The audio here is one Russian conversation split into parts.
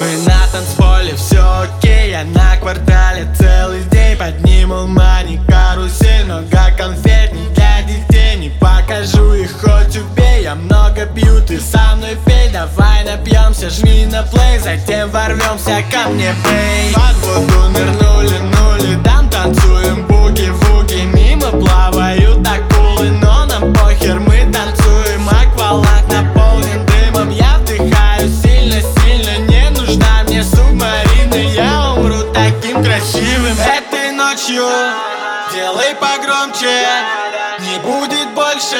Мы на танцполе, все окей. Я на квартале целый день. Подниму мани, карусель, много конфет не для детей. Не покажу их, хоть убей. Я много пью, ты со мной пей. Давай напьемся, жми на плей. Затем ворвемся ко мне, бей. Под воду нырнули, нули. Там танцуем буги-вуги. Мимо плавают акулы, но нам похер, мы танцуем. Акваланг наполнен дымом. Я вдыхаю сильно-сильно. Не нужна мне субмарина. Я умру таким красивым. Этой ночью делай погромче. Не будет больше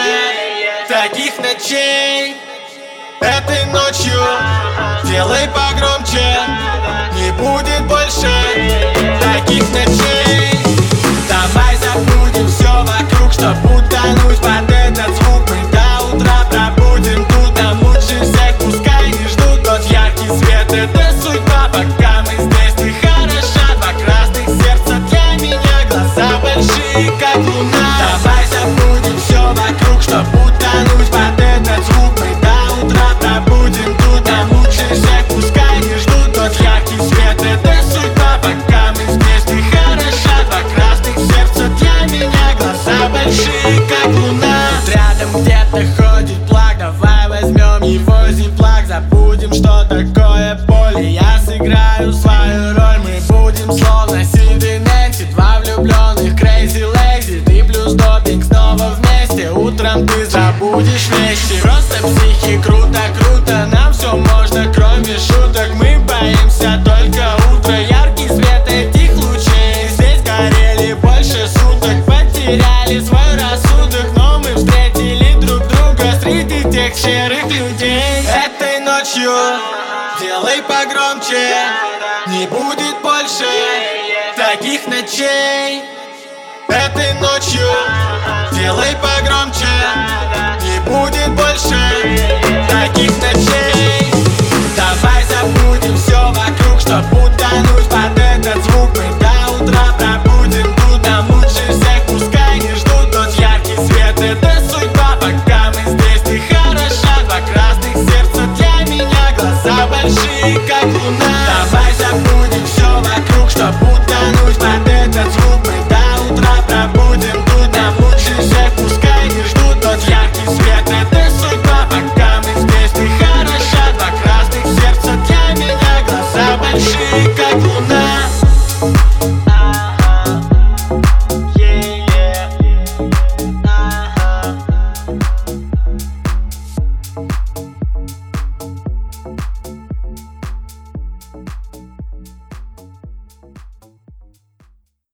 таких ночей. Этой ночью делай погромче. Не будет больше таких ночей. Давай забудем все вокруг, чтоб утонуть под этот звук. Мы до утра пробудем тут, нам лучше всех. Пускай не ждут тот яркий свет. Это судьба, пока мы здесь. Ты хороша, два красных сердца для меня. Глаза большие, как луна. Давай забудем все вокруг, чтоб утонуть под этот звук. Мы до утра пробудем тут, нам лучше всех. Пускай не ждут тот яркий свет. Это судьба, пока мы здесь. Ты хороша, два красных сердца для меня. Глаза большие, как луна. Тут рядом где-то ходит плаг. Давай возьмем его зиплак. Забудем, что такое поле. Я сыграю свою роль. Мы будем словно Сид и Нэнси. Два влюбленных Crazy Lazy. Ты плюс допинг снова вместе. Утром ты забудешь вещи. Просто психи, круто-круто. Нам все можно, кроме шуток. Мы боимся только утра. Яркий свет этих лучей. Здесь горели больше суток. Потеряли свой рассудок. Но мы встретили друг друга среди тех серых людей. Этой ночью делай погромче. Не будет больше таких ночей. Этой ночью делай погромче. Не будет больше таких ночей. Давай забудем все вокруг, чтоб утонуть под этот звук. Мы до утра пробудем тут, нам лучше всех. Пускай не ждут тот яркий свет. Это судьба, пока мы здесь. Ты хороша, два красных сердца для меня. Глаза большие, как луна.